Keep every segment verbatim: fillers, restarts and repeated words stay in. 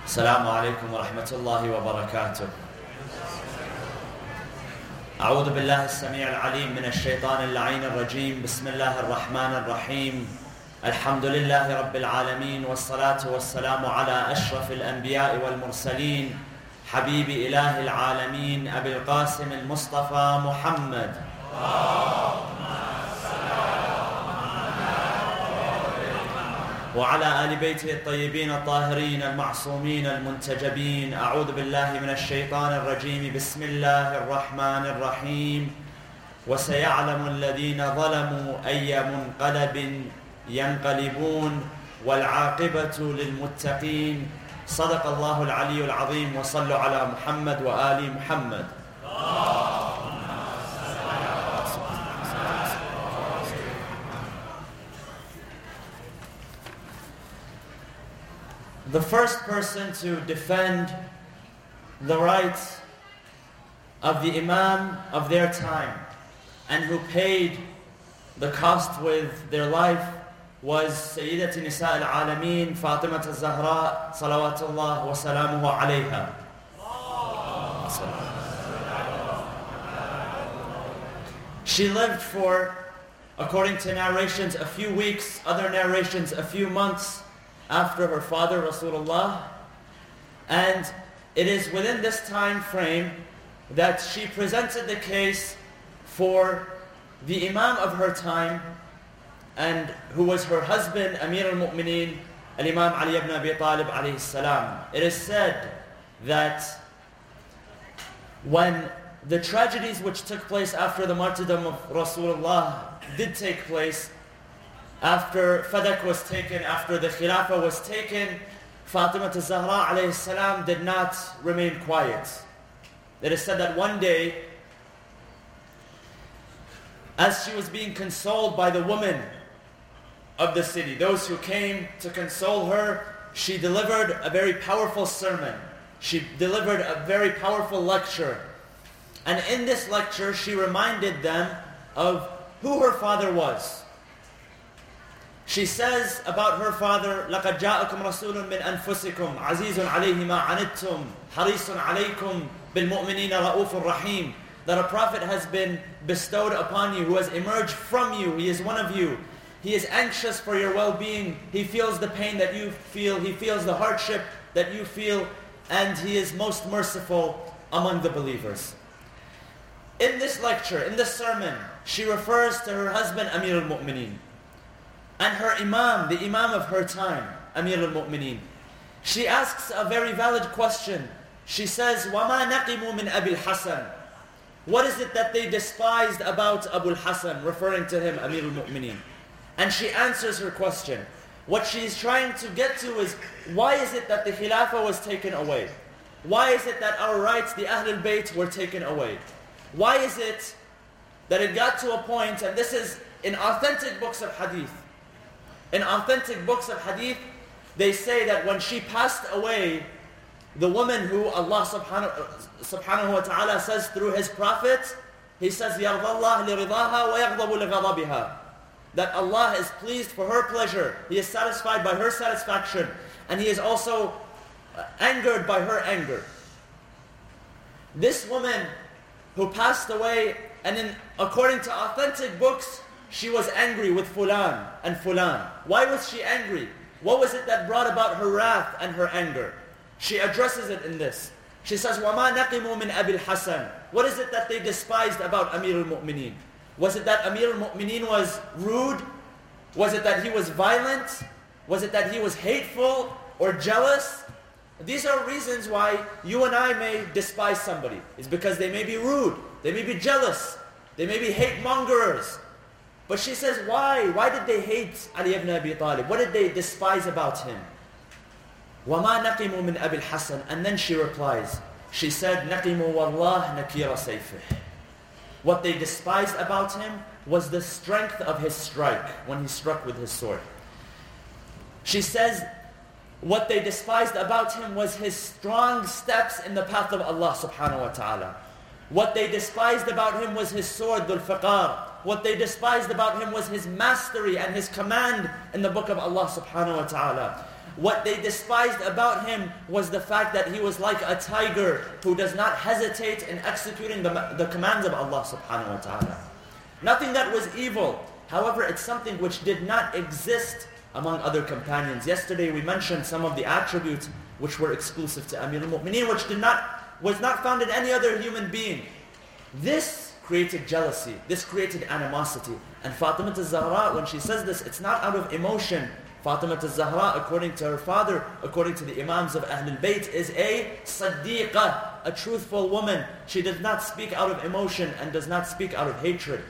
السلام عليكم ورحمة الله وبركاته. أعوذ بالله السميع العليم من الشيطان اللعين الرجيم. بسم الله الرحمن الرحيم. الحمد لله رب العالمين، والصلاة والسلام على أشرف الأنبياء والمرسلين، حبيب إله العالمين أبي القاسم المصطفى محمد. وعلى آل بيته الطيبين الطاهرين المعصومين المنتجبين. أعوذ بالله من الشيطان الرجيم. بسم الله الرحمن الرحيم. وسيعلم الذين ظلموا أي منقلب ينقلبون والعاقبة للمتقين. صدق الله العلي العظيم. وصلوا على محمد وآل محمد. The first person to defend the rights of the Imam of their time and who paid the cost with their life was Sayyidati Nisa al-Alameen Fatimah al-Zahra salawatullah wa salamuhu alayha. She lived for, according to narrations, a few weeks, other narrations a few months after her father Rasulullah, and it is within this time frame that she presented the case for the Imam of her time, and who was her husband, Amir al-Mu'mineen, al-Imam Ali ibn Abi Talib alayhi salam. It is said that when the tragedies which took place after the martyrdom of Rasulullah did take place, after Fadak was taken, after the Khilafah was taken, Fatimah al-Zahra alayhi salam did not remain quiet. It is said that one day, as she was being consoled by the women of the city, those who came to console her, she delivered a very powerful sermon. She delivered a very powerful lecture. And in this lecture, she reminded them of who her father was. She says about her father, لَقَدْ جَاءَكُمْ رَسُولٌ مِّنْ أَنفُسِكُمْ عَزِيزٌ عَلَيْهِ مَا عَنِتُّمْ حَرِيصٌ عَلَيْكُمْ بِالْمُؤْمِنِينَ رَؤُوفٌ رَحِيمٌ. That a prophet has been bestowed upon you, who has emerged from you. He is one of you. He is anxious for your well-being. He feels the pain that you feel. He feels the hardship that you feel. And he is most merciful among the believers. In this lecture, in this sermon, she refers to her husband, Amir al-Mu'mineen, and her Imam, the Imam of her time, Amir al-Mu'mineen. She asks a very valid question. She says, وَمَا نَقِمُوا مِنْ أَبِي الْحَسَنِ. What is it that they despised about Abu al-Hasan, referring to him, Amir al-Mu'mineen? And she answers her question. What she is trying to get to is, why is it that the Khilafah was taken away? Why is it that our rights, the Ahl al-Bayt, were taken away? Why is it that it got to a point, and this is in authentic books of hadith, in authentic books of hadith, they say that when she passed away, the woman who Allah subhanahu, subhanahu wa ta'ala says through His Prophet, He says, يَرْضَى اللَّهُ لِرِضَاهَا وَيَغْضَبُ لِغَضَبِهَا. That Allah is pleased for her pleasure. He is satisfied by her satisfaction. And He is also angered by her anger. This woman who passed away, and in, according to authentic books, she was angry with Fulan and Fulan. Why was she angry? What was it that brought about her wrath and her anger? She addresses it in this. She says, وَمَا نَقِمُوا مِنْ أَبِي الْحَسَنِ. What is it that they despised about Amir al-Mu'mineen? Was it that Amir al-Mu'mineen was rude? Was it that he was violent? Was it that he was hateful or jealous? These are reasons why you and I may despise somebody. It's because they may be rude, they may be jealous, they may be hate-mongers. But she says, why? Why did they hate Ali ibn Abi Talib? What did they despise about him? وَمَا نَقِمُوا مِنْ أَبِي الْحَسَنِ. And then she replies, she said, نَقِمُوا وَاللَّهِ نَكِيرَ سَيْفِهِ. What they despised about him was the strength of his strike, when he struck with his sword. She says, what they despised about him was his strong steps in the path of Allah subhanahu wa ta'ala. What they despised about him was his sword, Dhul Fiqar. What they despised about him was his mastery and his command in the book of Allah subhanahu wa ta'ala. What they despised about him was the fact that he was like a tiger who does not hesitate in executing the, the commands of Allah subhanahu wa ta'ala. Nothing that was evil. However, it's something which did not exist among other companions. Yesterday we mentioned some of the attributes which were exclusive to Amir al-Mu'mineen, which did not, was not found in any other human being. This created jealousy. This created animosity. And Fatimah al-Zahra, when she says this, it's not out of emotion. Fatimah al-Zahra, according to her father, according to the Imams of Ahlul Bayt, is a Siddiqah, a truthful woman. She does not speak out of emotion and does not speak out of hatred.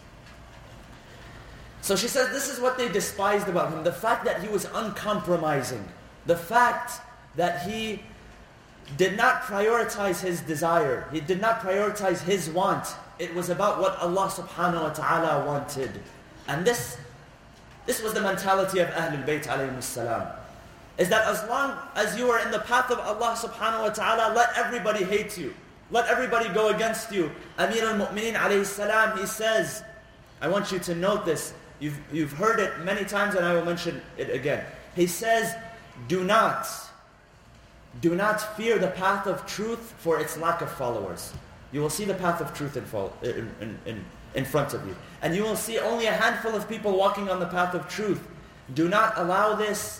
So she says this is what they despised about him. The fact that he was uncompromising. The fact that he did not prioritize his desire. He did not prioritize his want. It was about what Allah subhanahu wa ta'ala wanted. And this, this was the mentality of Ahlul Bayt alayhim salam. Is that as long as you are in the path of Allah subhanahu wa ta'ala, let everybody hate you. Let everybody go against you. Amir al-Mu'mineen alayhi salam, he says, I want you to note this. You've, you've heard it many times and I will mention it again. He says, do not, do not fear the path of truth for its lack of followers. You will see the path of truth in, in, in, in front of you. And you will see only a handful of people walking on the path of truth. Do not allow this,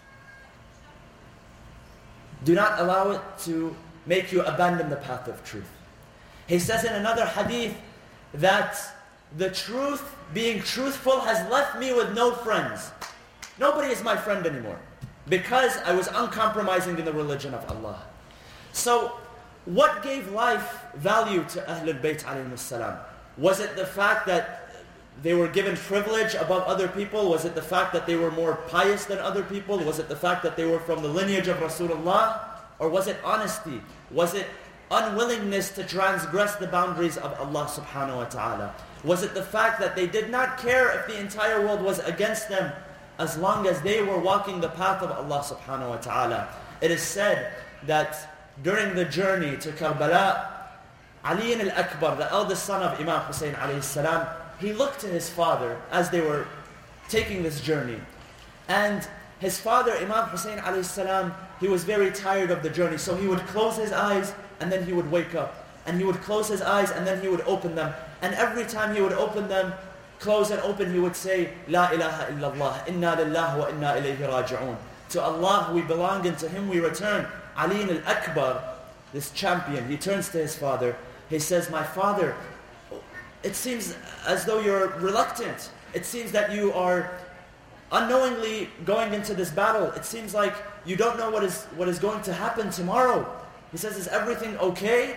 do not allow it to make you abandon the path of truth. He says in another hadith that the truth, being truthful, has left me with no friends. Nobody is my friend anymore because I was uncompromising in the religion of Allah. So, what gave life value to Ahlul Bayt alayhim salam? Was it the fact that they were given privilege above other people? Was it the fact that they were more pious than other people? Was it the fact that they were from the lineage of Rasulullah? Or was it honesty? Was it unwillingness to transgress the boundaries of Allah subhanahu wa ta'ala? Was it the fact that they did not care if the entire world was against them as long as they were walking the path of Allah subhanahu wa ta'ala? It is said that during the journey to Karbala, Ali al-Akbar, the eldest son of Imam Hussein alayhi salam, he looked to his father as they were taking this journey. And his father, Imam Hussein alayhi salam, he was very tired of the journey. So he would close his eyes and then he would wake up. And he would close his eyes and then he would open them. And every time he would open them, close and open, he would say, La ilaha illallah, inna lillahi wa inna ilayhi raji'un. To Allah we belong and to Him we return. Ali al-Akbar, this champion, he turns to his father. He says, my father, it seems as though you're reluctant. It seems that you are unknowingly going into this battle. It seems like you don't know what is, what is going to happen tomorrow. He says, is everything okay?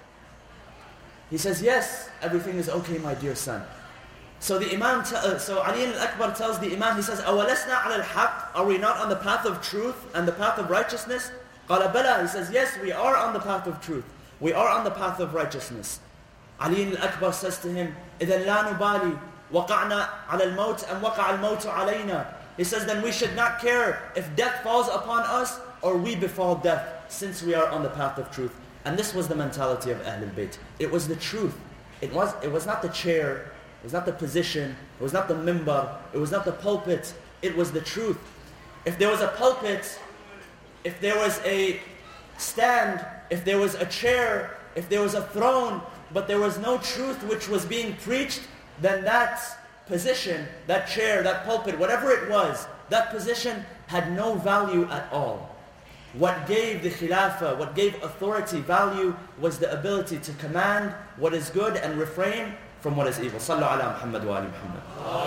He says, yes, everything is okay, my dear son. So the Imam, t- uh, so Ali al-Akbar tells the Imam, he says, أَوَلَسْنَا عَلَى الْحَقِّ? Are we not on the path of truth and the path of righteousness? قَالَ بَلَى. He says, yes, we are on the path of truth. We are on the path of righteousness. Ali al-Akbar says to him, إِذَا لَا نُبَالِي وَقَعْنَا عَلَى الْمَوْتِ أَمْ وَقَعَ الْمَوْتُ عَلَيْنَا. He says, then we should not care if death falls upon us or we befall death, since we are on the path of truth. And this was the mentality of Ahlul Bayt. It was the truth. It was, it was not the chair. It was not the position. It was not the mimbar. It was not the pulpit. It was the truth. If there was a pulpit, if there was a stand, if there was a chair, if there was a throne, but there was no truth which was being preached, then that position, that chair, that pulpit, whatever it was, that position had no value at all. What gave the khilafah, what gave authority value was the ability to command what is good and refrain from what is evil. Sallu ala Muhammad wa ali Muhammad.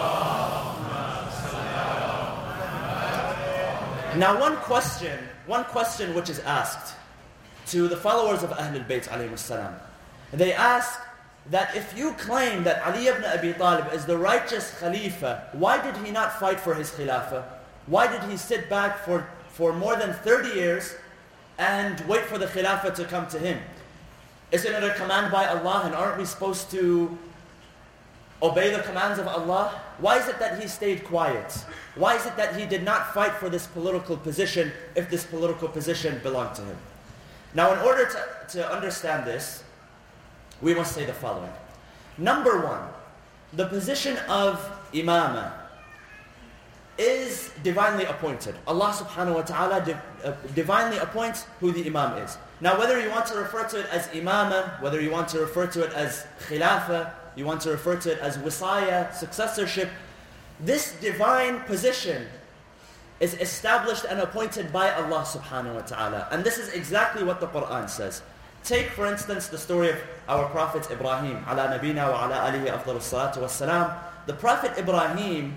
Now one question, one question which is asked to the followers of Ahlul Bayt alayhim salam. They ask that if you claim that Ali ibn Abi Talib is the righteous Khalifa, why did he not fight for his Khilafah? Why did he sit back for, for more than thirty years and wait for the Khilafah to come to him? Isn't it a command by Allah, and aren't we supposed to obey the commands of Allah? Why is it that he stayed quiet? Why is it that he did not fight for this political position if this political position belonged to him? Now in order to, to understand this, we must say the following. Number one, the position of imamah is divinely appointed. Allah subhanahu wa ta'ala div, uh, divinely appoints who the imam is. Now whether you want to refer to it as imama, whether you want to refer to it as khilafa, you want to refer to it as wisaya, successorship, this divine position is established and appointed by Allah subhanahu wa ta'ala. And this is exactly what the Quran says. Take for instance the story of our Prophet Ibrahim, ala nabina wa ala alihi afdal salatu wassalam. The Prophet Ibrahim,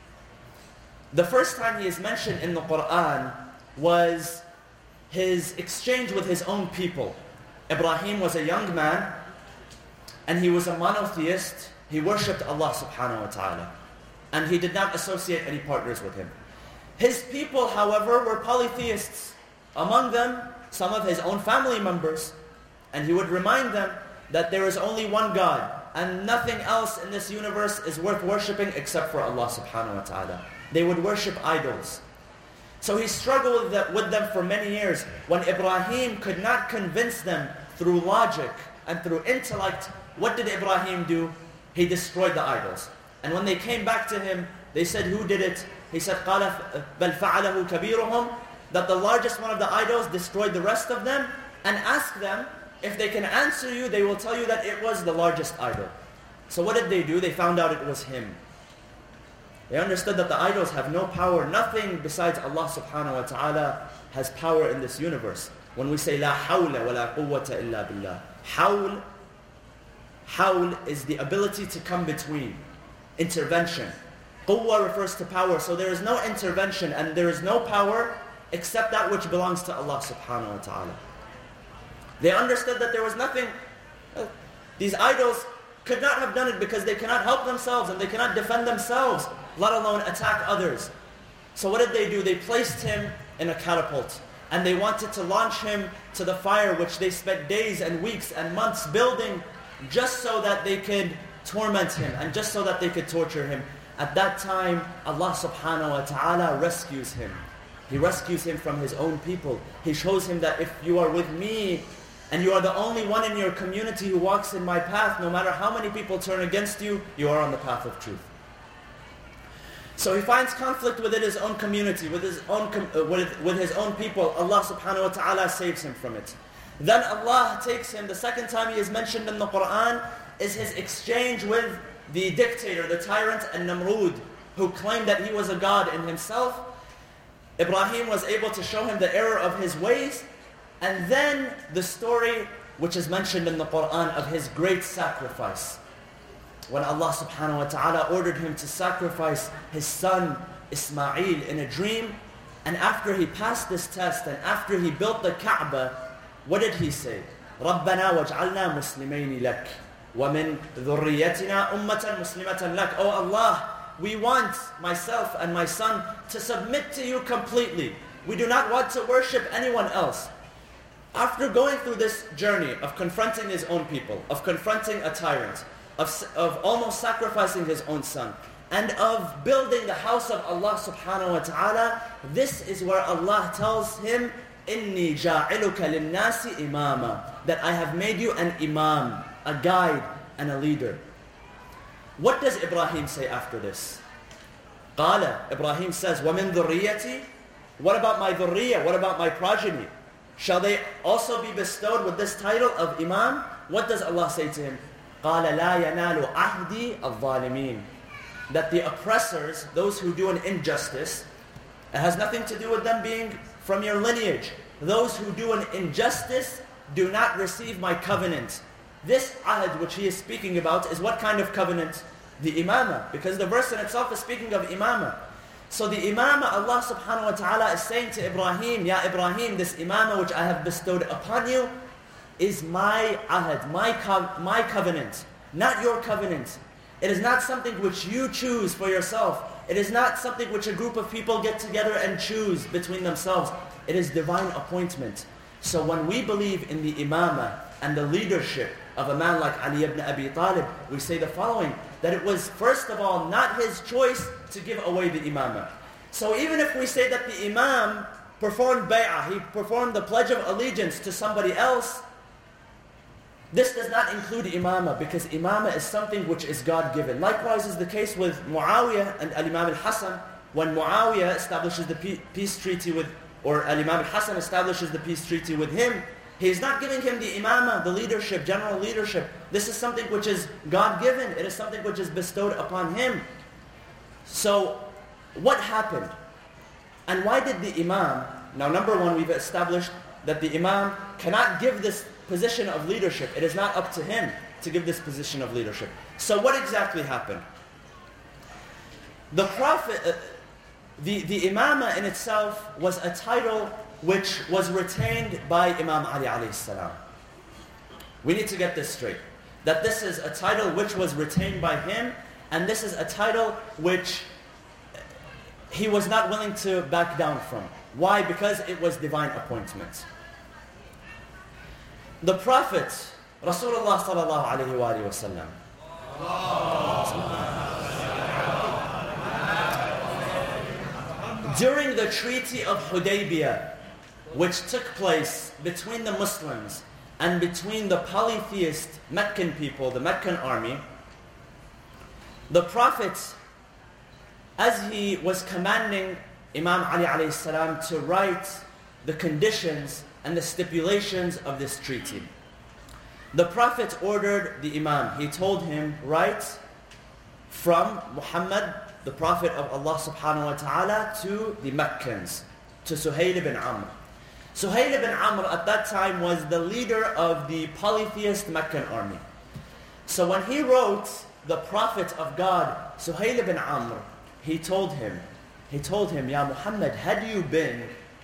the first time he is mentioned in the Quran was his exchange with his own people. Ibrahim was a young man and he was a monotheist. He worshipped Allah subhanahu wa ta'ala and he did not associate any partners with him. His people, however, were polytheists. Among them, some of his own family members. And he would remind them that there is only one God and nothing else in this universe is worth worshipping except for Allah subhanahu wa ta'ala. They would worship idols. So he struggled with, that, with them for many years. When Ibrahim could not convince them through logic and through intellect, what did Ibrahim do? He destroyed the idols. And when they came back to him, they said, who did it? He said, قَالَ بَلْ فَعَلَهُ كَبِيرُهُمْ, that the largest one of the idols destroyed the rest of them. And ask them, if they can answer you, they will tell you that it was the largest idol. So what did they do? They found out it was him. They understood that the idols have no power. Nothing besides Allah subhanahu wa ta'ala has power in this universe. When we say, La hawla wa la quwwata illa billah. Hawl, hawl is the ability to come between. Intervention. Quwwa refers to power. So there is no intervention and there is no power except that which belongs to Allah subhanahu wa ta'ala. They understood that there was nothing, uh, these idols could not have done it because they cannot help themselves and they cannot defend themselves, let alone attack others. So what did they do? They placed him in a catapult and they wanted to launch him to the fire, which they spent days and weeks and months building just so that they could torment him and just so that they could torture him. At that time, Allah subhanahu wa ta'ala rescues him. He rescues him from his own people. He shows him that if you are with me, and you are the only one in your community who walks in my path, no matter how many people turn against you, you are on the path of truth. So he finds conflict within his own community, with his own uh, with, with his own people. Allah subhanahu wa ta'ala saves him from it. Then Allah takes him, the second time he is mentioned in the Quran, is his exchange with the dictator, the tyrant, An-Namrud, who claimed that he was a god in himself. Ibrahim was able to show him the error of his ways. And then the story which is mentioned in the Quran of his great sacrifice. When Allah subhanahu wa ta'ala ordered him to sacrifice his son Ismail in a dream. And after he passed this test and after he built the Kaaba, what did he say? رَبَّنَا وَاجْعَلْنَا مُسْلِمَيْنِ لَكَ وَمِنْ ذُرِّيَّتِنَا أُمَّةً مُسْلِمَةً لَكَ. Oh Allah, we want myself and my son to submit to you completely. We do not want to worship anyone else. After going through this journey of confronting his own people, of confronting a tyrant, of, of almost sacrificing his own son, and of building the house of Allah subhanahu wa ta'ala, this is where Allah tells him, إِنِّي جَاعِلُكَ لِلنَّاسِ إِمَامًا, that I have made you an imam, a guide, and a leader. What does Ibrahim say after this? قَالَ, Ibrahim says, وَمِن ذُرِّيَّتِي, what about my dhurriyyah, what about my progeny? Shall they also be bestowed with this title of imam? What does Allah say to him? قَالَ لَا يَنَالُ عَهْدِي الظَّالِمِينَ, that the oppressors, those who do an injustice, it has nothing to do with them being from your lineage. Those who do an injustice do not receive my covenant. This ahd which he is speaking about is what kind of covenant? The imamah, because the verse in itself is speaking of imamah. So the imamah, Allah subhanahu wa ta'ala is saying to Ibrahim, Ya Ibrahim, this imamah which I have bestowed upon you is my ahd, my, co- my covenant, not your covenant. It is not something which you choose for yourself. It is not something which a group of people get together and choose between themselves. It is divine appointment. So when we believe in the imamah and the leadership of a man like Ali ibn Abi Talib, we say the following, that it was first of all not his choice to give away the imamah. So even if we say that the imam performed bay'ah, he performed the pledge of allegiance to somebody else, this does not include imamah, because imamah is something which is God-given. Likewise is the case with Muawiyah and Al-Imam al-Hasan. when Muawiyah establishes the peace treaty with, or Al-Imam al-Hasan establishes the peace treaty with him, he is not giving him the imamah, the leadership, general leadership. This is something which is God-given. It is something which is bestowed upon him. So, what happened? And why did the imam, now number one, we've established that the imam cannot give this position of leadership. It is not up to him to give this position of leadership. So what exactly happened? The Prophet, uh, the, the imamah in itself was a title which was retained by Imam Ali alayhi salam. We need to get this straight. That this is a title which was retained by him, and this is a title which he was not willing to back down from. Why? Because it was divine appointment. The Prophet, Rasulullah sallallahu alayhi wa alihi wa sallam, during the Treaty of Hudaybiyah, which took place between the Muslims and between the polytheist Meccan people, the Meccan army, the Prophet, as he was commanding Imam Ali alayhi salam to write the conditions and the stipulations of this treaty, the Prophet ordered the Imam, he told him, write from Muhammad, the Prophet of Allah subhanahu wa ta'ala, to the Meccans, to Suhayl ibn Amr. Suhayl ibn Amr at that time was the leader of the polytheist Meccan army. So when he wrote the Prophet of God, Suhayl ibn Amr, he told him, he told him, Ya Muhammad, had you been,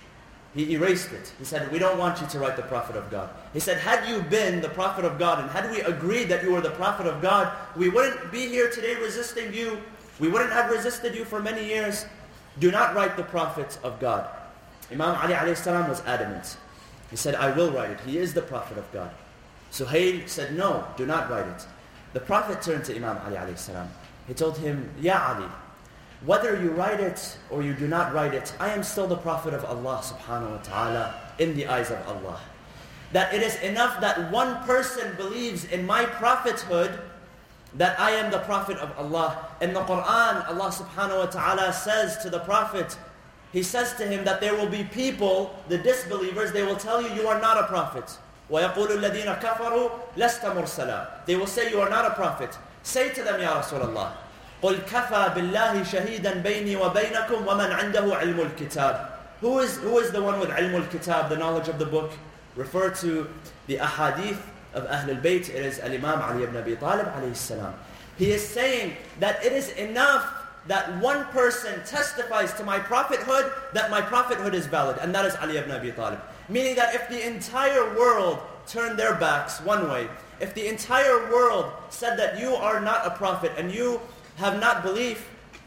he erased it. He said, we don't want you to write the Prophet of God. He said, had you been the Prophet of God, and had we agreed that you were the Prophet of God, we wouldn't be here today resisting you. We wouldn't have resisted you for many years. Do not write the Prophet of God. Imam Ali alayhi salam was adamant. He said, I will write it. He is the Prophet of God. Suhayl said, no, do not write it. The Prophet turned to Imam Ali alayhi salam. He told him, Ya Ali, whether you write it or you do not write it, I am still the Prophet of Allah subhanahu wa ta'ala in the eyes of Allah. That it is enough that one person believes in my prophethood, that I am the Prophet of Allah. In the Quran, Allah subhanahu wa ta'ala says to the Prophet, He says to him that there will be people, the disbelievers, they will tell you, you are not a prophet. وَيَقُولُ الَّذِينَ كَفَرُوا لَسْتَ مُرْسَلًا. They will say, you are not a prophet. Say to them, Ya Rasulullah, قُلْ كَفَى بِاللَّهِ شَهِيدًا بَيْنِي وَبَيْنَكُمْ وَمَنْ عِنْدَهُ عِلْمُ الْكِتَابِ. Who is, who is the one with ilm al-kitab, the knowledge of the book? Refer to the ahadith of Ahlul Bayt. It is Al-Imam Ali ibn Abi Talib alayhi salam. He is saying that it is enough that one person testifies to my prophethood, that my prophethood is valid, and that is Ali ibn Abi Talib. Meaning that if the entire world turned their backs one way, if the entire world said that you are not a prophet and you have not belief,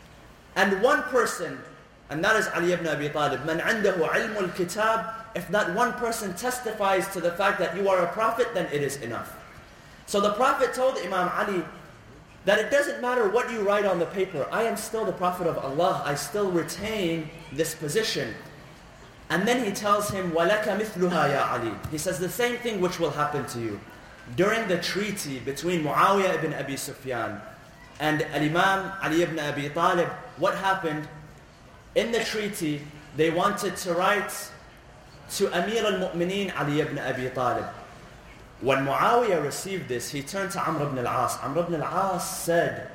and one person, and that is Ali ibn Abi Talib, man عنده علم الكتاب, if that one person testifies to the fact that you are a prophet, then it is enough. So the Prophet told Imam Ali that it doesn't matter what you write on the paper, I am still the Prophet of Allah, I still retain this position. And then he tells him, وَلَكَ مِثْلُهَا يَا عَلِي. He says the same thing which will happen to you. During the treaty between Muawiyah ibn Abi Sufyan and Al-Imam Ali ibn Abi Talib, what happened? In the treaty, they wanted to write to Amir al-Mu'mineen Ali ibn Abi Talib. When Muawiyah received this, he turned to Amr ibn al-As. Amr ibn al-As said,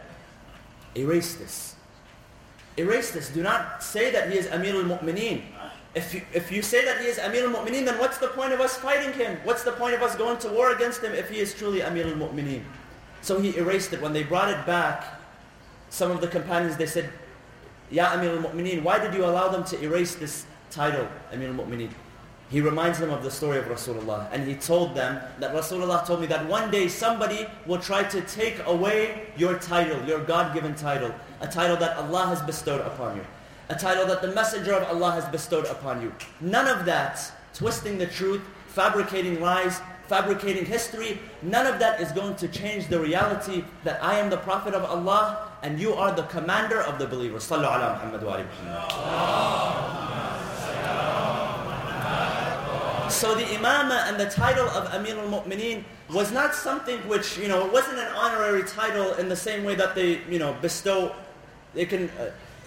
erase this. Erase this. Do not say that he is Amir al-Mu'mineen. If you, if you say that he is Amir al-Mu'mineen, then what's the point of us fighting him? What's the point of us going to war against him if he is truly Amir al-Mu'mineen? So he erased it. When they brought it back, some of the companions, they said, Ya Amir al-Mu'mineen, why did you allow them to erase this title, Amir al-Mu'mineen? He reminds them of the story of Rasulullah. And he told them that Rasulullah told me that one day somebody will try to take away your title, your God-given title, a title that Allah has bestowed upon you, a title that the Messenger of Allah has bestowed upon you. None of that, twisting the truth, fabricating lies, fabricating history, none of that is going to change the reality that I am the Prophet of Allah and you are the commander of the believers. Sallu ala Muhammad wa ali Muhammad. So the imamah and the title of Amir al-Mu'mineen was not something which, you know, it wasn't an honorary title in the same way that they, you know, bestow, they can, uh,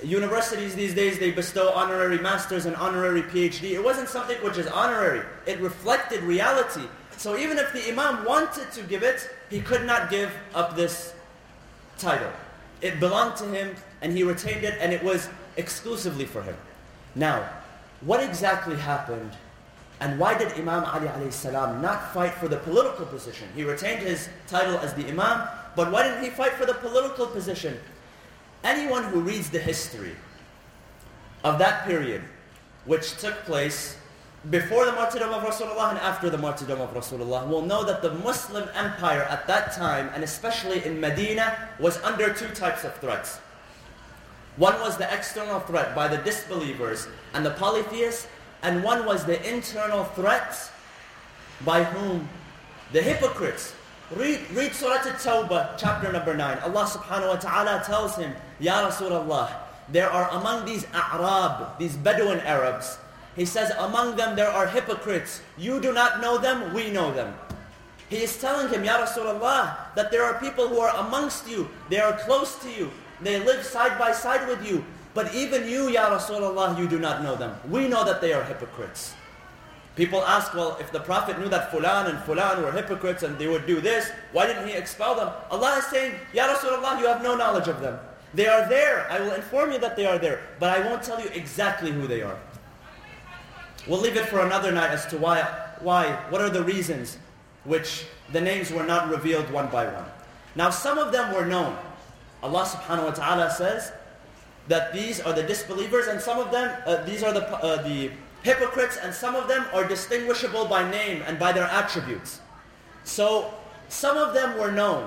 universities these days, they bestow honorary masters and honorary PhD. It wasn't something which is honorary. It reflected reality. So even if the Imam wanted to give it, he could not give up this title. It belonged to him and he retained it, and it was exclusively for him. Now, what exactly happened, and why did Imam Ali alayhi salam not fight for the political position? He retained his title as the Imam, but why didn't he fight for the political position? Anyone who reads the history of that period, which took place before the martyrdom of Rasulullah and after the martyrdom of Rasulullah, will know that the Muslim empire at that time, and especially in Medina, was under two types of threats. One was the external threat by the disbelievers and the polytheists, and one was the internal threat by whom? The hypocrites. Read, read Surah At-Tawbah, chapter number nine. Allah subhanahu wa ta'ala tells him, Ya Rasulullah, there are among these A'rab, these Bedouin Arabs, he says, among them there are hypocrites. You do not know them, we know them. He is telling him, Ya Rasulullah, that there are people who are amongst you, they are close to you, they live side by side with you, but even you, Ya Rasulullah, you do not know them. We know that they are hypocrites. People ask, well, if the Prophet knew that Fulan and Fulan were hypocrites and they would do this, why didn't he expel them? Allah is saying, Ya Rasulullah, you have no knowledge of them. They are there. I will inform you that they are there, but I won't tell you exactly who they are. We'll leave it for another night as to why, why, what are the reasons which the names were not revealed one by one. Now some of them were known. Allah subhanahu wa ta'ala says that these are the disbelievers, and some of them, uh, these are the, uh, the hypocrites, and some of them are distinguishable by name and by their attributes. So some of them were known.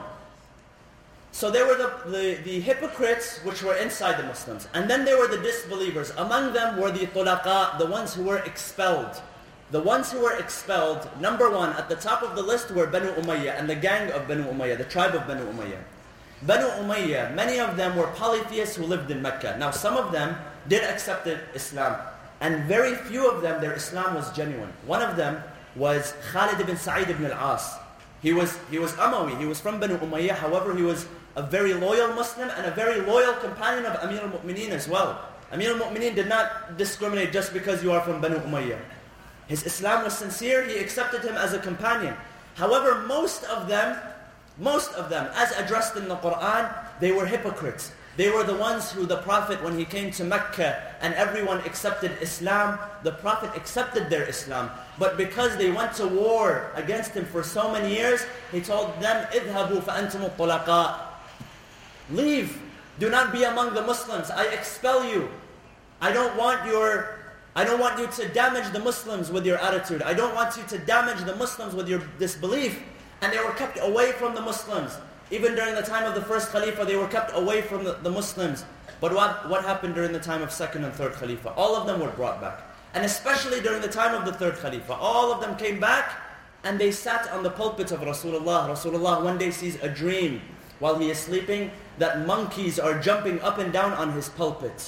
So there were the, the, the hypocrites which were inside the Muslims. And then there were the disbelievers. Among them were the tulaqa, the ones who were expelled. The ones who were expelled, number one, at the top of the list were Banu Umayyah and the gang of Banu Umayyah, the tribe of Banu Umayyah. Banu Umayyah, many of them were polytheists who lived in Mecca. Now some of them did accept Islam. And very few of them, their Islam was genuine. One of them was Khalid ibn Sa'id ibn al-As. He was, he was Umawi, he was from Banu Umayyah, however he was a very loyal Muslim and a very loyal companion of Amir al-Mu'mineen as well. Amir al-Mu'mineen did not discriminate just because you are from Banu Umayyah. His Islam was sincere, he accepted him as a companion. However, most of them, most of them, as addressed in the Quran, they were hypocrites. They were the ones who the Prophet, when he came to Mecca and everyone accepted Islam, the Prophet accepted their Islam. But because they went to war against him for so many years, he told them, اذهبوا فأنتم الطلقاء. Leave. Do not be among the Muslims. I expel you. I don't want your, I don't want you to damage the Muslims with your attitude. I don't want you to damage the Muslims with your disbelief. And they were kept away from the Muslims. Even during the time of the first Khalifa, they were kept away from the, the Muslims. But what, what happened during the time of second and third Khalifa? All of them were brought back. And especially during the time of the third Khalifa, all of them came back and they sat on the pulpit of Rasulullah. Rasulullah one day sees a dream while he is sleeping that monkeys are jumping up and down on his pulpit.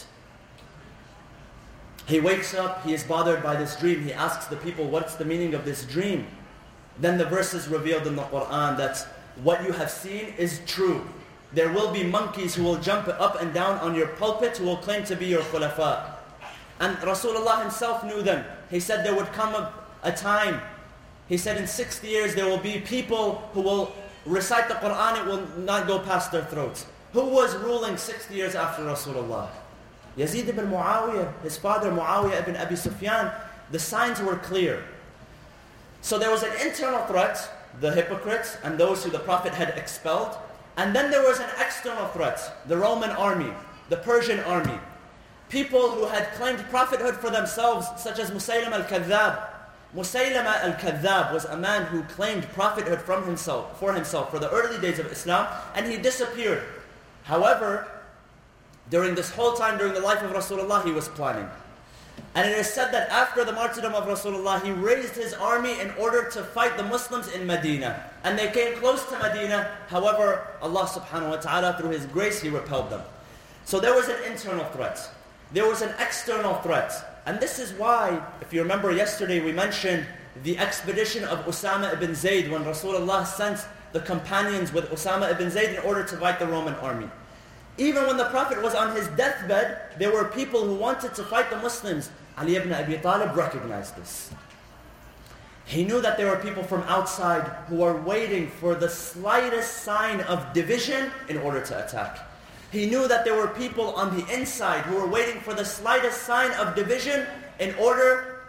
He wakes up, he is bothered by this dream. He asks the people, what's the meaning of this dream? Then the verses revealed in the Quran that what you have seen is true. There will be monkeys who will jump up and down on your pulpit who will claim to be your khulafa. And Rasulullah himself knew them. He said there would come a, a time, he said in sixty years there will be people who will recite the Quran, it will not go past their throats. Who was ruling sixty years after Rasulullah? Yazid ibn Muawiyah, his father Muawiyah ibn Abi Sufyan. The signs were clear. So there was an internal threat, the hypocrites and those who the Prophet had expelled. And then there was an external threat, the Roman army, the Persian army. People who had claimed prophethood for themselves, such as Musaylim al-Kadhab. Musaylim al-Kadhab was a man who claimed prophethood from himself, for himself for the early days of Islam, and he disappeared. However, during this whole time, during the life of Rasulullah, he was planning. And it is said that after the martyrdom of Rasulullah, he raised his army in order to fight the Muslims in Medina. And they came close to Medina. However, Allah subhanahu wa ta'ala, through His grace, He repelled them. So there was an internal threat. There was an external threat. And this is why, if you remember yesterday, we mentioned the expedition of Usama ibn Zayd when Rasulullah sent the companions with Usama ibn Zayd in order to fight the Roman army. Even when the Prophet was on his deathbed, there were people who wanted to fight the Muslims. Ali ibn Abi Talib recognized this. He knew that there were people from outside who were waiting for the slightest sign of division in order to attack. He knew that there were people on the inside who were waiting for the slightest sign of division in order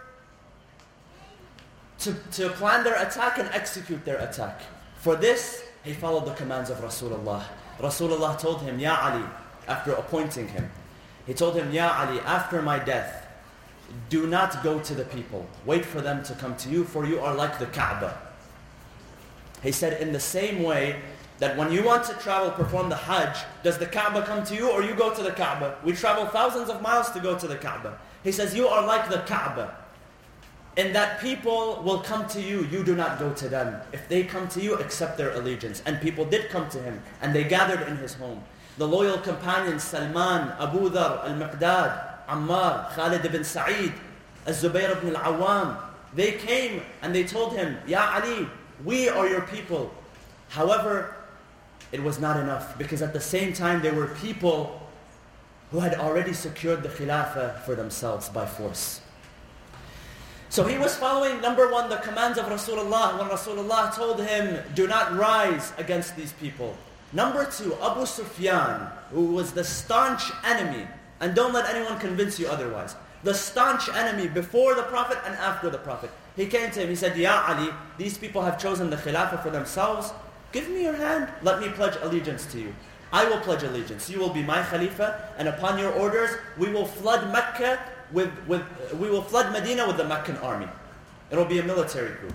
to, to plan their attack and execute their attack. For this, he followed the commands of Rasulullah. Rasulullah told him, Ya Ali, after appointing him, he told him, Ya Ali, after my death, do not go to the people. Wait for them to come to you, for you are like the Kaaba. He said, in the same way that when you want to travel, perform the Hajj, does the Kaaba come to you or you go to the Kaaba? We travel thousands of miles to go to the Kaaba. He says, you are like the Kaaba, in that people will come to you, you do not go to them. If they come to you, accept their allegiance. And people did come to him, and they gathered in his home. The loyal companions, Salman, Abu Dhar, Al-Miqdad, Ammar, Khalid ibn Sa'id, Al-Zubayr ibn al-Awwam, they came and they told him, Ya Ali, we are your people. However, it was not enough, because at the same time there were people who had already secured the Khilafah for themselves by force. So he was following, number one, the commands of Rasulullah when Rasulullah told him, do not rise against these people. Number two, Abu Sufyan, who was the staunch enemy, and don't let anyone convince you otherwise, the staunch enemy before the Prophet and after the Prophet. He came to him, he said, Ya Ali, these people have chosen the Khilafah for themselves. Give me your hand, let me pledge allegiance to you. I will pledge allegiance. You will be my Khalifa, and upon your orders, we will flood Mecca with, with uh, we will flood Medina with the Meccan army. It will be a military group.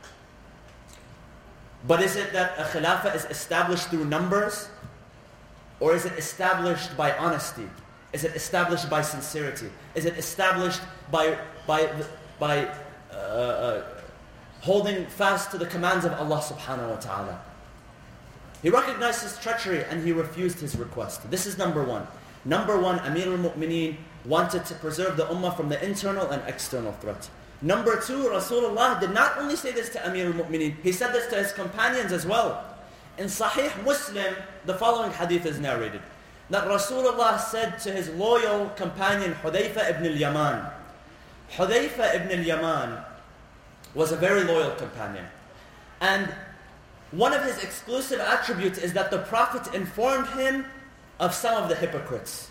But is it that a Khilafah is established through numbers? Or is it established by honesty? Is it established by sincerity? Is it established by, by, by uh, uh, holding fast to the commands of Allah subhanahu wa ta'ala? He recognized his treachery and he refused his request. This is number one. Number one, Amir al-Mu'mineen wanted to preserve the ummah from the internal and external threat. Number two, Rasulullah did not only say this to Amir al-Mu'mineen, he said this to his companions as well. In Sahih Muslim, the following hadith is narrated. That Rasulullah said to his loyal companion Hudayfa ibn al-Yaman. Hudayfa ibn al-Yaman was a very loyal companion. And one of his exclusive attributes is that the Prophet informed him of some of the hypocrites.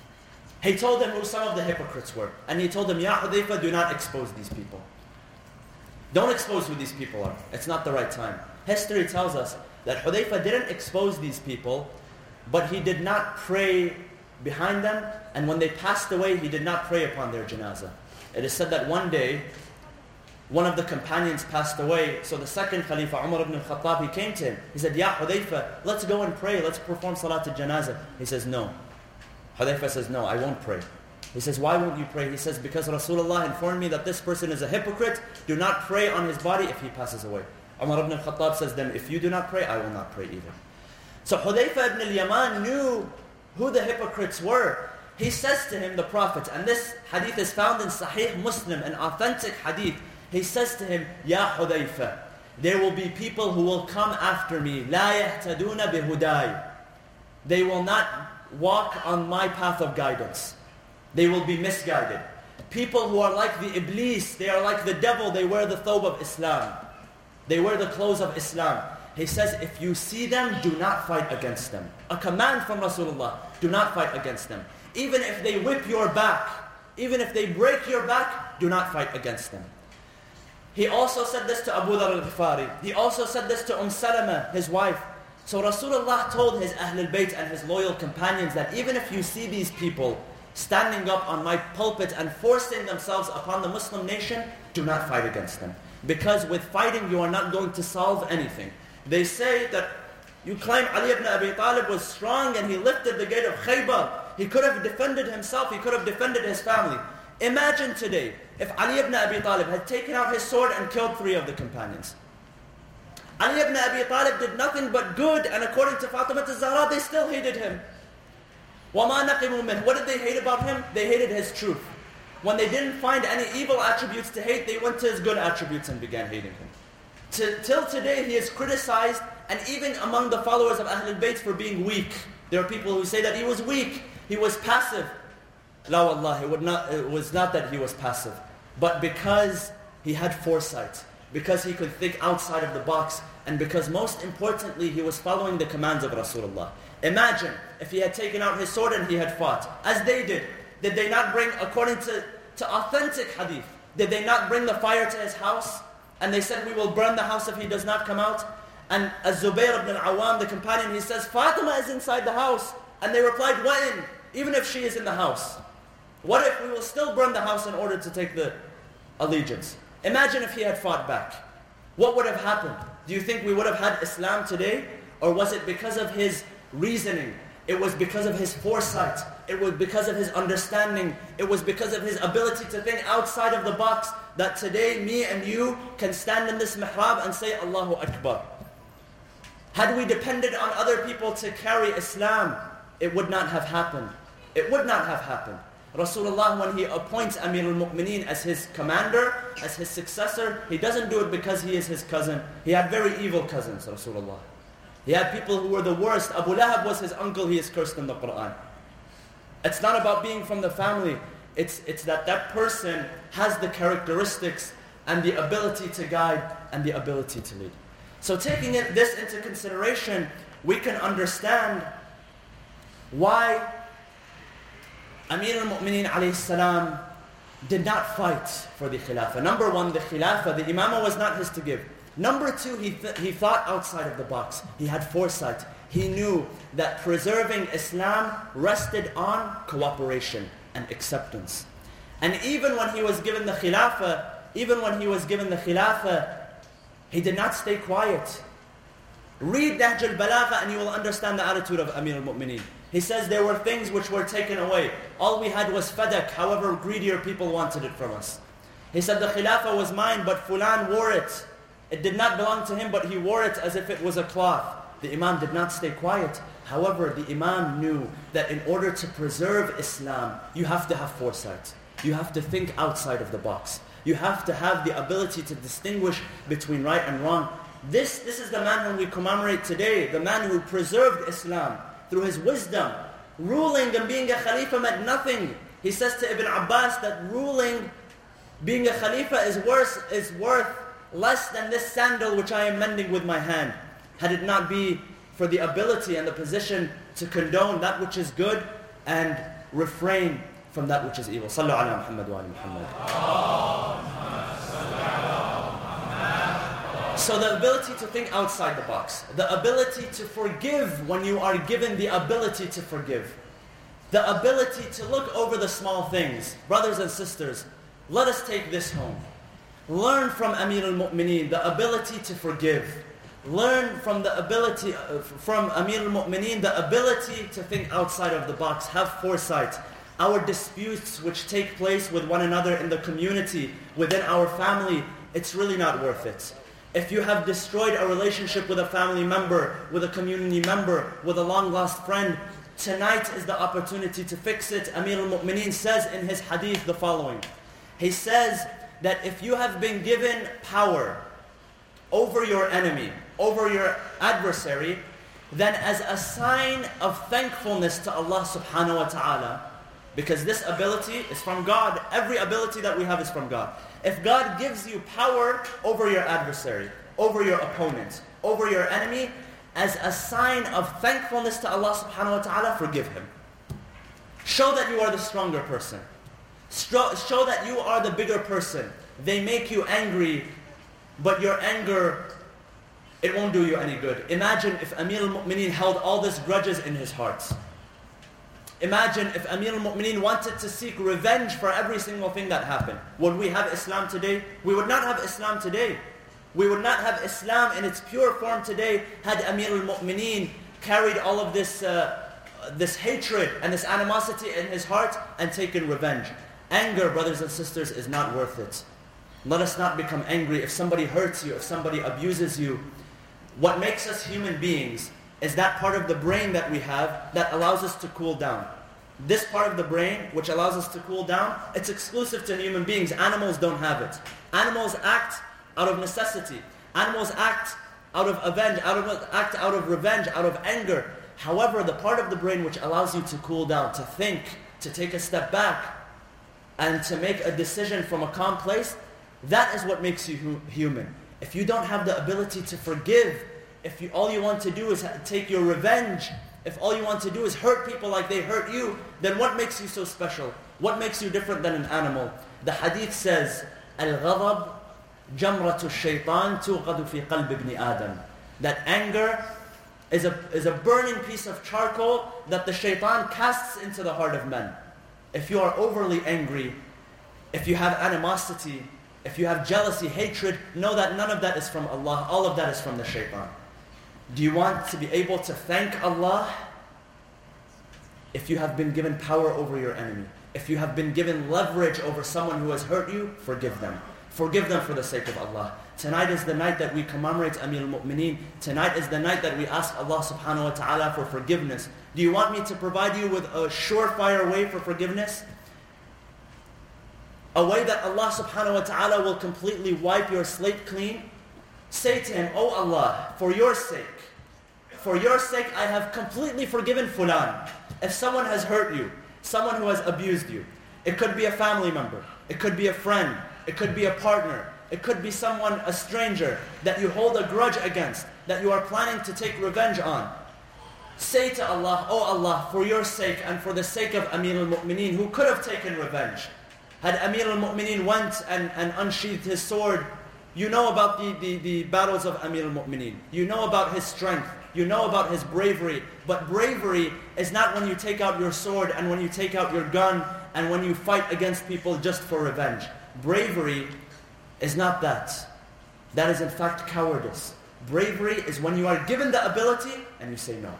He told him who some of the hypocrites were. And he told him, Ya Hudayfa, do not expose these people. Don't expose who these people are. It's not the right time. History tells us that Hudayfa didn't expose these people, but he did not pray behind them, and when they passed away, he did not pray upon their janazah. It is said that one day, one of the companions passed away, so the second Khalifa, Umar ibn al-Khattab, he came to him. He said, Ya Hudayfa, let's go and pray, let's perform salat al-janazah. He says, no. Hudayfa says, no, I won't pray. He says, why won't you pray? He says, because Rasulullah informed me that this person is a hypocrite. Do not pray on his body if he passes away. Umar ibn al-Khattab says, then if you do not pray, I will not pray either. So Hudayfa ibn al-Yaman knew who the hypocrites were. He says to him, the Prophet, and this hadith is found in Sahih Muslim, an authentic hadith. He says to him, Ya Hudayfa, there will be people who will come after me. لا يهتدون بهداي. They will not walk on my path of guidance. They will be misguided. People who are like the Iblis, they are like the devil, they wear the thobe of Islam. They wear the clothes of Islam. He says, if you see them, do not fight against them. A command from Rasulullah, do not fight against them. Even if they whip your back, even if they break your back, do not fight against them. He also said this to Abu Dhar al-Ghifari. He also said this to Umm Salama, his wife. So Rasulullah told his Ahlul Bayt and his loyal companions that even if you see these people standing up on my pulpit and forcing themselves upon the Muslim nation, do not fight against them. Because with fighting, you are not going to solve anything. They say that you claim Ali ibn Abi Talib was strong and he lifted the gate of Khaybar. He could have defended himself, he could have defended his family. Imagine today, if Ali ibn Abi Talib had taken out his sword and killed three of the companions. Ali ibn Abi Talib did nothing but good, and according to Fatima al-Zahra, they still hated him. وَمَا نَقِمُوا مِنْهُ. What did they hate about him? They hated his truth. When they didn't find any evil attributes to hate, they went to his good attributes and began hating him. Till today, he is criticized, and even among the followers of Ahlul Bayt, for being weak, There are people who say that he was weak, he was passive. La wallah, it, would not, it was not that he was passive, but because he had foresight, because he could think outside of the box, and because most importantly, he was following the commands of Rasulullah. Imagine if he had taken out his sword and he had fought, as they did. Did they not bring, according to, to authentic hadith, did they not bring the fire to his house? And they said, we will burn the house if he does not come out. And Az-Zubayr ibn al-Awwam, the companion, he says, Fatima is inside the house. And they replied, وَإِن, even if she is in the house. What if we will still burn the house in order to take the allegiance? Imagine if he had fought back. What would have happened? Do you think we would have had Islam today? Or was it because of his reasoning? It was because of his foresight. It was because of his understanding. It was because of his ability to think outside of the box that today me and you can stand in this mihrab and say Allahu Akbar. Had we depended on other people to carry Islam, it would not have happened. It would not have happened. Rasulullah, when he appoints Amir al-Mu'mineen as his commander, as his successor, he doesn't do it because he is his cousin. He had very evil cousins, Rasulullah. He had people who were the worst. Abu Lahab was his uncle, he is cursed in the Quran. It's not about being from the family. It's, it's that that person has the characteristics and the ability to guide and the ability to lead. So taking it, this into consideration, we can understand why Amir al-Mu'mineen alayhi salam did not fight for the Khilafah. Number one, the Khilafah, the Imamah was not his to give. Number two, he, th- he thought outside of the box. He had foresight. He knew that preserving Islam rested on cooperation and acceptance. And even when he was given the Khilafah, even when he was given the Khilafah, he did not stay quiet. Read Nahj al-Balagha and you will understand the attitude of Amir al-Mu'mineen. He says there were things which were taken away. All we had was fadak, however greedier people wanted it from us. He said the Khilafah was mine, but Fulan wore it. It did not belong to him, but he wore it as if it was a cloth. The Imam did not stay quiet. However, the Imam knew that in order to preserve Islam, you have to have foresight. You have to think outside of the box. You have to have the ability to distinguish between right and wrong. This, this is the man whom we commemorate today, the man who preserved Islam through his wisdom. Ruling and being a Khalifa meant nothing. He says to Ibn Abbas that ruling, being a Khalifa is worse, is worth less than this sandal which I am mending with my hand. Had it not be for the ability and the position to condone that which is good and refrain from that which is evil. Sallu ala Muhammad wa ala Muhammad. So the ability to think outside the box. The ability to forgive when you are given the ability to forgive. The ability to look over the small things. Brothers and sisters, let us take this home. Learn from Amir al-Mu'mineen the ability to forgive. Learn from the ability uh, from Amir al-Mu'mineen the ability to think outside of the box. Have foresight. Our disputes which take place with one another in the community, within our family, it's really not worth it. If you have destroyed a relationship with a family member, with a community member, with a long-lost friend, tonight is the opportunity to fix it. Amir al-Mu'mineen says in his hadith the following. He says that if you have been given power over your enemy, over your adversary, then as a sign of thankfulness to Allah subhanahu wa ta'ala, because this ability is from God, every ability that we have is from God. If God gives you power over your adversary, over your opponent, over your enemy, as a sign of thankfulness to Allah subhanahu wa ta'ala, forgive him. Show that you are the stronger person. Show that you are the bigger person. They make you angry, but your anger, it won't do you any good. Imagine if Amir al-Mu'mineen held all these grudges in his heart. Imagine if Amir al-Mu'mineen wanted to seek revenge for every single thing that happened. Would we have Islam today? We would not have Islam today. We would not have Islam in its pure form today had Amir al-Mu'mineen carried all of this, uh, this hatred and this animosity in his heart and taken revenge. Anger, brothers and sisters, is not worth it. Let us not become angry if somebody hurts you, if somebody abuses you. What makes us human beings is that part of the brain that we have that allows us to cool down. This part of the brain, which allows us to cool down, it's exclusive to human beings. Animals don't have it. Animals act out of necessity. Animals act out of avenge, out of act out of revenge, out of anger. However, the part of the brain which allows you to cool down, to think, to take a step back, and to make a decision from a calm place, that is what makes you hu- human. If you don't have the ability to forgive, if you, all you want to do is ha- take your revenge, if all you want to do is hurt people like they hurt you, then what makes you so special? What makes you different than an animal? The hadith says, Al-ghadab jamratu shaytan tuqadu fi qalb ibn Adam. That anger is a, is a burning piece of charcoal that the shaitan casts into the heart of men. If you are overly angry, if you have animosity, if you have jealousy, hatred, know that none of that is from Allah. All of that is from the shaitan. Do you want to be able to thank Allah? If you have been given power over your enemy, if you have been given leverage over someone who has hurt you, forgive them. Forgive them for the sake of Allah. Tonight is the night that we commemorate Amir al-Mu'mineen. Tonight is the night that we ask Allah subhanahu wa ta'ala for forgiveness. Do you want me to provide you with a surefire way for forgiveness? A way that Allah subhanahu wa ta'ala will completely wipe your slate clean? Say to Him, Oh Allah, for your sake, for your sake I have completely forgiven fulan. If someone has hurt you, someone who has abused you, it could be a family member, it could be a friend, it could be a partner, it could be someone, a stranger, that you hold a grudge against, that you are planning to take revenge on. Say to Allah, Oh Allah, for your sake and for the sake of Amir al-Mu'mineen, who could have taken revenge. Had Amir al-Mu'mineen went and, and unsheathed his sword, you know about the, the, the battles of Amir al-Mu'mineen. You know about his strength. You know about his bravery. But bravery is not when you take out your sword and when you take out your gun and when you fight against people just for revenge. Bravery is not that. That is in fact cowardice. Bravery is when you are given the ability and you say no.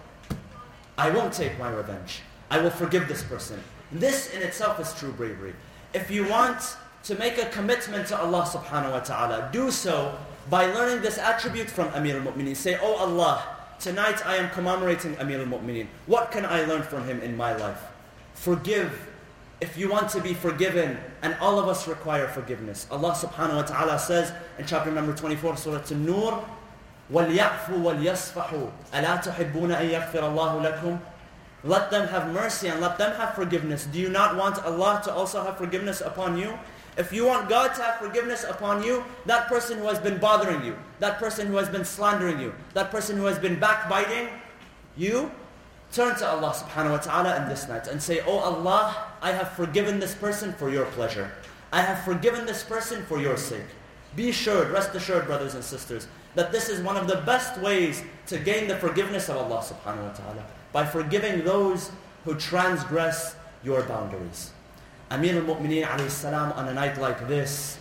I won't take my revenge. I will forgive this person. This in itself is true bravery. If you want to make a commitment to Allah subhanahu wa ta'ala, do so by learning this attribute from Amir al-Mu'mineen. Say, Oh Allah, tonight I am commemorating Amir al-Mu'mineen. What can I learn from him in my life? Forgive. If you want to be forgiven, and all of us require forgiveness. Allah subhanahu wa ta'ala says in chapter number twenty-four, Surah An-Nur, وَلْيَعْفُوا وَلْيَصْفَحُوا أَلَا تُحِبُّونَ أَن يَغْفِرَ اللَّهُ لَكُمْ. Let them have mercy and let them have forgiveness. Do you not want Allah to also have forgiveness upon you? If you want God to have forgiveness upon you, that person who has been bothering you, that person who has been slandering you, that person who has been backbiting you, turn to Allah subhanahu wa ta'ala in this night and say, Oh Allah, I have forgiven this person for your pleasure. I have forgiven this person for your sake. Be assured, rest assured, brothers and sisters, that this is one of the best ways to gain the forgiveness of Allah subhanahu wa ta'ala, by forgiving those who transgress your boundaries. Amir al-Mu'mineen alayhi salam, on a night like this,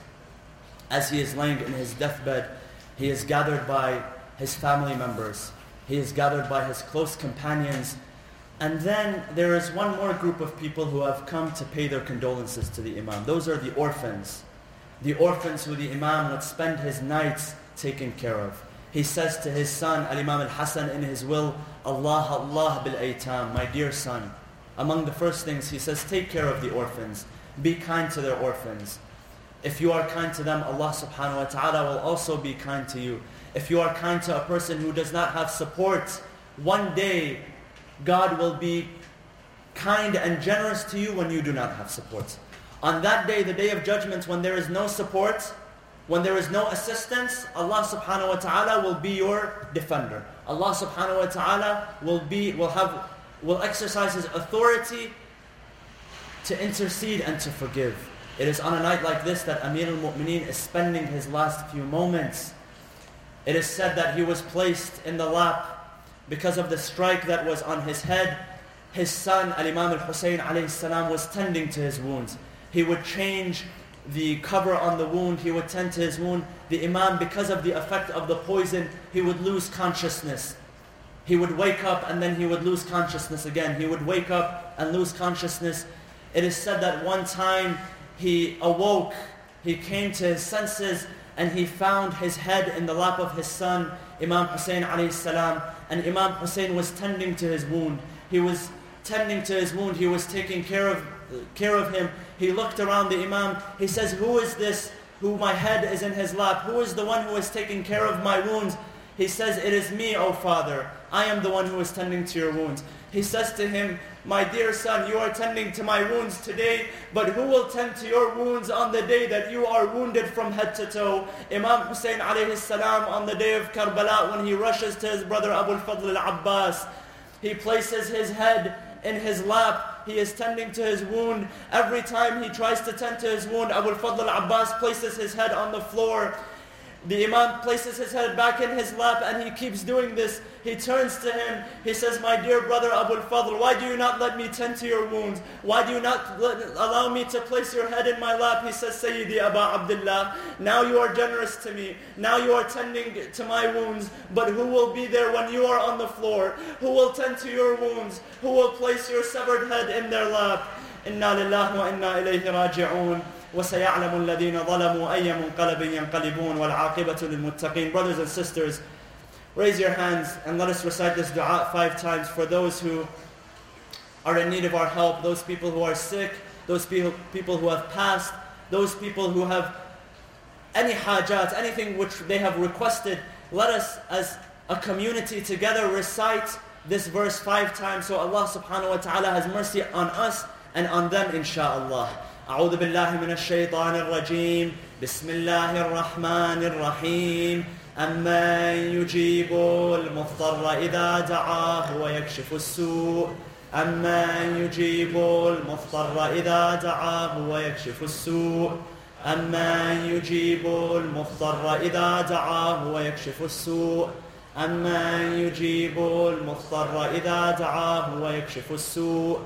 as he is laying in his deathbed, he is gathered by his family members. He is gathered by his close companions. And then there is one more group of people who have come to pay their condolences to the Imam. Those are the orphans. The orphans who the Imam would spend his nights taking care of. He says to his son, Al-Imam al-Hasan, in his will, Allah, Allah bil-aytam, my dear son. Among the first things he says, take care of the orphans. Be kind to their orphans. If you are kind to them, Allah subhanahu wa ta'ala will also be kind to you. If you are kind to a person who does not have support, one day God will be kind and generous to you when you do not have support. On that day, the day of judgment, when there is no support, when there is no assistance, Allah subhanahu wa ta'ala will be your defender. Allah subhanahu wa ta'ala will be will have will exercise His authority to intercede and to forgive. It is on a night like this that Amir al-Mu'mineen is spending his last few moments. It is said that he was placed in the lap because of the strike that was on his head. His son, Al-Imam al-Husayn alayhi salam, was tending to his wounds. He would change the cover on the wound, he would tend to his wound. The Imam, because of the effect of the poison, he would lose consciousness. He would wake up and then he would lose consciousness again. He would wake up and lose consciousness. It is said that one time he awoke, he came to his senses, and he found his head in the lap of his son, Imam Hussein alayhi salam, and Imam Hussein was tending to his wound. He was tending to his wound, he was taking care of, care of him. He looked around the Imam, he says, who is this, who my head is in his lap? Who is the one who is taking care of my wounds? He says, "It is me, O father. I am the one who is tending to your wounds." He says to him, "My dear son, you are tending to my wounds today, but who will tend to your wounds on the day that you are wounded from head to toe?" Imam Hussein alayhi salam, on the day of Karbala, when he rushes to his brother Abu al-Fadl al-Abbas, he places his head in his lap. He is tending to his wound. Every time he tries to tend to his wound, Abu al-Fadl al-Abbas places his head on the floor. The Imam places his head back in his lap, and he keeps doing this. He turns to him. He says, "My dear brother Abu al-Fadl, why do you not let me tend to your wounds? Why do you not let, allow me to place your head in my lap?" He says, "Sayyidi Aba Abdullah, now you are generous to me. Now you are tending to my wounds. But who will be there when you are on the floor? Who will tend to your wounds? Who will place your severed head in their lap?" Inna lillahi wa inna ilayhi raji'un. وَسَيَعْلَمُ الَّذِينَ ظَلَمُوا أَيَّ مُنْقَلَبٍ يَنْقَلِبُونَ وَالْعَاقِبَةُ لِلْمُتَّقِينَ. Brothers and sisters, raise your hands and let us recite this dua five times for those who are in need of our help, those people who are sick, those people, people who have passed, those people who have any hajat, anything which they have requested. Let us as a community together recite this verse five times so Allah subhanahu wa ta'ala has mercy on us and on them, insha'Allah. أعوذ بالله من الشيطان الرجيم بسم الله الرحمن الرحيم أمن يجيب المضطر إذا دعاه ويكشف السوء أمن يجيب المضطر إذا دعاه ويكشف السوء أمن يجيب المضطر إذا دعاه ويكشف السوء أمن يجيب المضطر إذا دعاه ويكشف السوء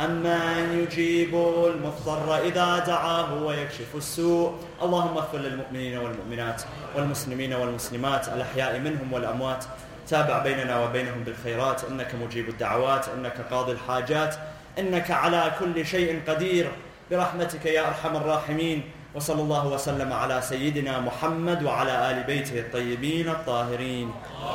أمن يجيب المضطر إذا دعاه ويكشف السوء. اللهم اغفر للمؤمنين والمؤمنات والمسلمين والمسلمات الأحياء منهم والأموات. تابع بيننا وبينهم بالخيرات إنك مجيب الدعوات إنك قاضي الحاجات إنك على كل شيء قدير برحمتك يا أرحم الراحمين. وصلى الله وسلم على سيدنا محمد وعلى آل بيته الطيبين الطاهرين.